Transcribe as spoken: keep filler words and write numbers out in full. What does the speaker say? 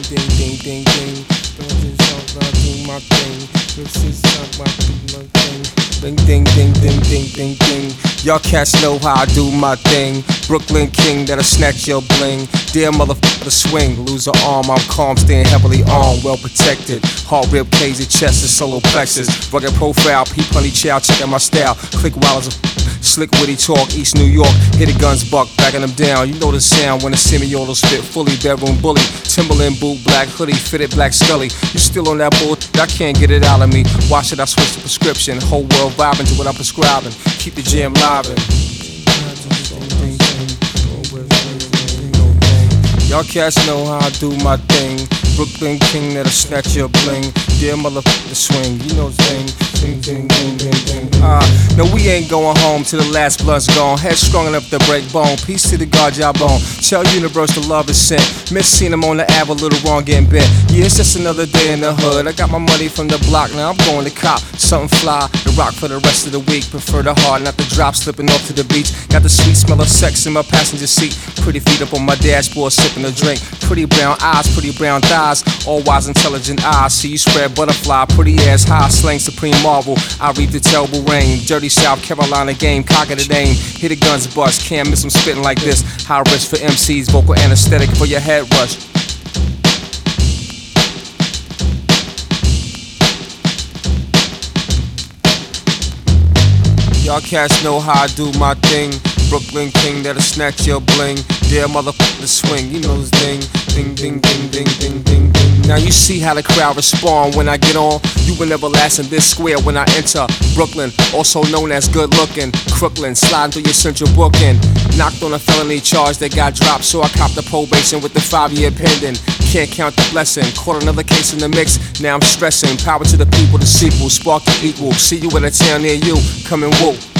ding, ding, ding, ding. Don't just talk about do my thing. This is talk about do my thing. Ding, ding, ding, ding, ding, ding, ding. Y'all cats know how I do my thing. Brooklyn king that'll snatch your bling. Dear motherfucker to swing, lose an arm, I'm calm, staying heavily armed, well protected. Heart rib cage, chest and solar plexus. Rugged profile, peep honey chow, checking my style. Click while it's a slick witty talk, East New York. Hit the guns buck, backing them down. You know the sound when the semiolos spit fully. Bedroom bully, Timberland boot, black hoodie, fitted black scully. You still on that bull? I can't get it out of me. Why should I switch the prescription? Whole world vibing to what I'm prescribing. Keep the jam livin'. Y'all cats know how I do my thing. Brooklyn king that'll snatch your bling. Dear motherfucker swing, you know the thing. Ding, ding, ding, ding, ding. Ah, uh, no, we ain't going home till the last blunt's gone. Head strong enough to break bone. Peace to the God y'all bone. Tell universe the love is sent. Miss seen him on the Ave, a little wrong getting bent. Yeah, it's just another day in the hood. I got my money from the block, now I'm going to cop. Something fly, the rock for the rest of the week. Prefer the hard, not the drop, slipping off to the beach. Got the sweet smell of sex in my passenger seat. Pretty feet up on my dashboard, sipping a drink. Pretty brown eyes, pretty brown thighs. All wise, intelligent eyes. See you spread butterfly, pretty ass high, slang supreme marvel. I reap the terrible rain. Dirty South Carolina game, cock of the name. Hit the guns bust, can't miss them spitting like this. High risk for M Cs, vocal anesthetic for your head rush. Y'all cats know how I do my thing. Brooklyn king that'll snatch your bling. Dear motherfucker swing, you know this thing. Ding, ding, ding, ding, ding, ding, ding. Now you see how the crowd respond when I get on. You will never last in this square when I enter Brooklyn, also known as good looking. Crooklyn, sliding through your central booking. Knocked on a felony charge that got dropped, so I copped the probation with the five year pending. Can't count the blessing. Caught another case in the mix, now I'm stressing. Power to the people, the sequel, spark the equal. See you in a town near you, come and whoop.